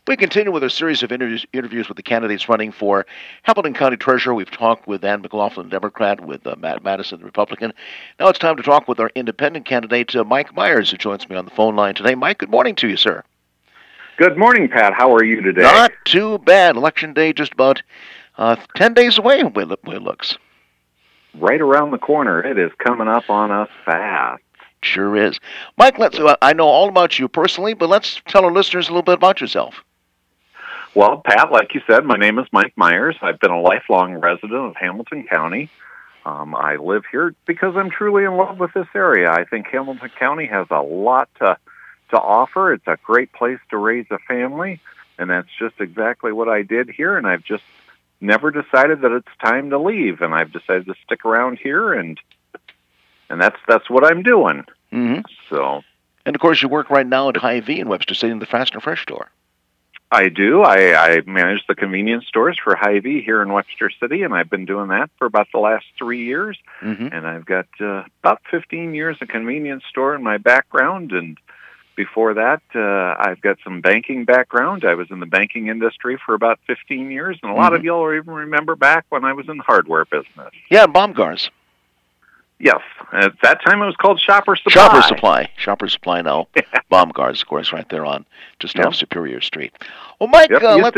We continue with a series of interviews with the candidates running for Hamilton County Treasurer. We've talked with Ann McLaughlin, Democrat, with Matt Madison, the Republican. Now it's time to talk with our independent candidate, Mike Myers, who joins me on the phone line today. Mike, good morning to you, sir. Good morning, Pat. How are you today? Not too bad. Election day just about 10 days away, it looks. Right around the corner. It is coming up on us fast. Sure is. Mike, I know all about you personally, but let's tell our listeners a little bit about yourself. Well, Pat, like you said, my name is Mike Myers. I've been a lifelong resident of Hamilton County. I live here because I'm truly in love with this area. I think Hamilton County has a lot to offer. It's a great place to raise a family, and that's just exactly what I did here, and I've just never decided that it's time to leave, and I've decided to stick around here, and that's what I'm doing. Mm-hmm. So, and of course, you work right now at Hy-Vee in Webster City in the Fast and Fresh store. I do. I manage the convenience stores for Hy-Vee here in Webster City, and I've been doing that for about the last 3 years. Mm-hmm. And I've got about 15 years of convenience store in my background, and before that, I've got some banking background. I was in the banking industry for about 15 years, and a lot of y'all even remember back when I was in the hardware business. Yeah, Baumgars. Yes. At that time, it was called Shopper Supply. Shopper Supply now. Baumgars, of course, right there on just off Superior Street. Well, Mike, I used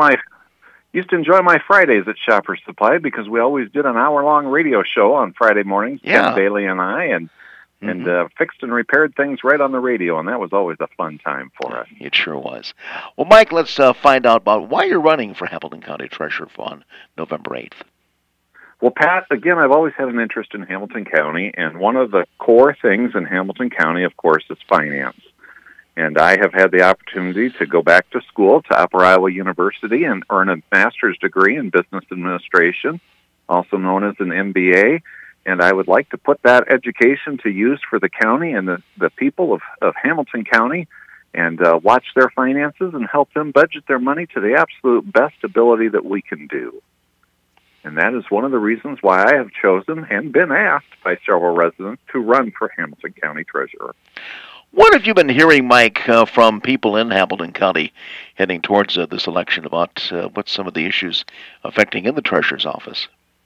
to enjoy my Fridays at Shopper Supply because we always did an hour-long radio show on Friday mornings, Ken Bailey and I, and fixed and repaired things right on the radio, and that was always a fun time for us. It sure was. Well, Mike, let's find out about why you're running for Hamilton County Treasurer on November 8th. Well, Pat, again, I've always had an interest in Hamilton County, and one of the core things in Hamilton County, of course, is finance. And I have had the opportunity to go back to school to Upper Iowa University and earn a master's degree in business administration, also known as an MBA. And I would like to put that education to use for the county and the people of Hamilton County and watch their finances and help them budget their money to the absolute best ability that we can do. And that is one of the reasons why I have chosen and been asked by several residents to run for Hamilton County Treasurer. What have you been hearing, Mike, from people in Hamilton County heading towards this election about what's some of the issues affecting in the Treasurer's office?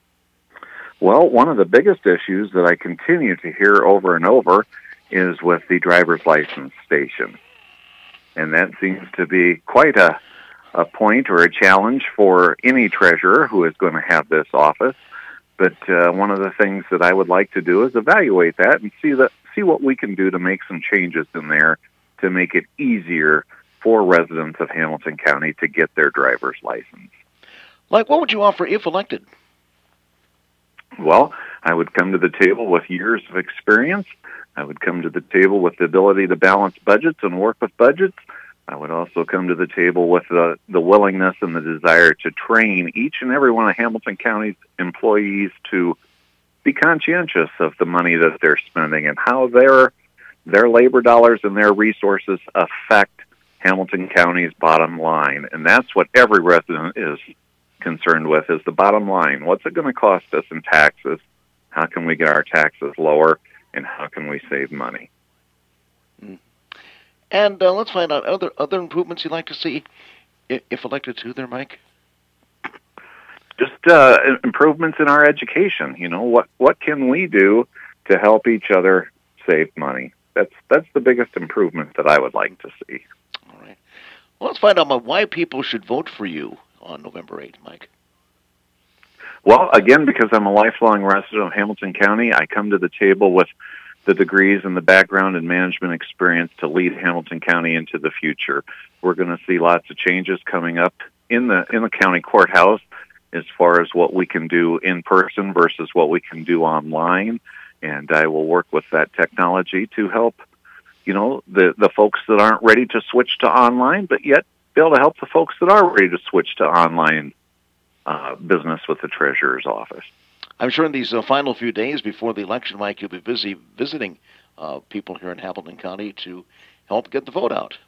Well, one of the biggest issues that I continue to hear over and over is with the driver's license station. And that seems to be quite a point or a challenge for any treasurer who is going to have this office. But one of the things that I would like to do is evaluate that and see what we can do to make some changes in there to make it easier for residents of Hamilton County to get their driver's license. Like, what would you offer if elected? Well, I would come to the table with years of experience. I would come to the table with the ability to balance budgets and work with budgets. I would also come to the table with the willingness and the desire to train each and every one of Hamilton County's employees to be conscientious of the money that they're spending and how their labor dollars and their resources affect Hamilton County's bottom line. And that's what every resident is concerned with, is the bottom line. What's it going to cost us in taxes? How can we get our taxes lower? And how can we save money? And let's find out other improvements you'd like to see if elected to there, Mike. Just improvements in our education. You know, what can we do to help each other save money? That's the biggest improvement that I would like to see. All right. Well, let's find out about why people should vote for you on November 8th, Mike. Well, again, because I'm a lifelong resident of Hamilton County, I come to the table with the degrees and the background and management experience to lead Hamilton County into the future. We're going to see lots of changes coming up in the county courthouse as far as what we can do in person versus what we can do online. And I will work with that technology to help, the folks that aren't ready to switch to online, but yet be able to help the folks that are ready to switch to online business with the Treasurer's office. I'm sure in these final few days before the election, Mike, you'll be busy visiting people here in Hamilton County to help get the vote out.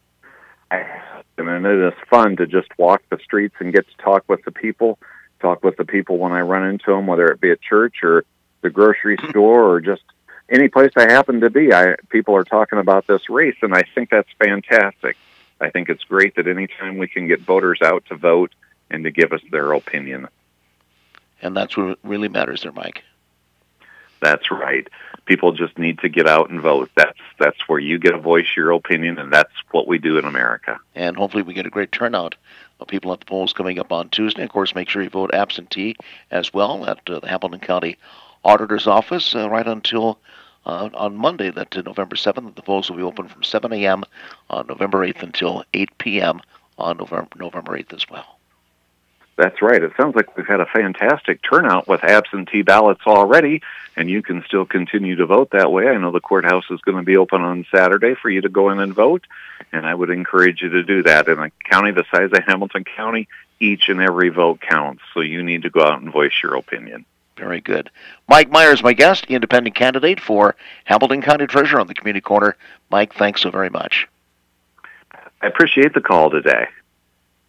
And it is fun to just walk the streets and get to talk with the people when I run into them, whether it be at church or the grocery store or just any place I happen to be. People are talking about this race, and I think that's fantastic. I think it's great that anytime we can get voters out to vote and to give us their opinion. And that's what really matters there, Mike. That's right. People just need to get out and vote. That's where you get to voice your opinion, and that's what we do in America. And hopefully we get a great turnout of people at the polls coming up on Tuesday. Of course, make sure you vote absentee as well at the Hamilton County Auditor's Office right until on Monday, that November 7th. The polls will be open from 7 a.m. on November 8th until 8 p.m. on November 8th as well. That's right. It sounds like we've had a fantastic turnout with absentee ballots already, and you can still continue to vote that way. I know the courthouse is going to be open on Saturday for you to go in and vote, and I would encourage you to do that. In a county the size of Hamilton County, each and every vote counts, so you need to go out and voice your opinion. Very good. Mike Myers, my guest, independent candidate for Hamilton County Treasurer on the Community Corner. Mike, thanks so very much. I appreciate the call today.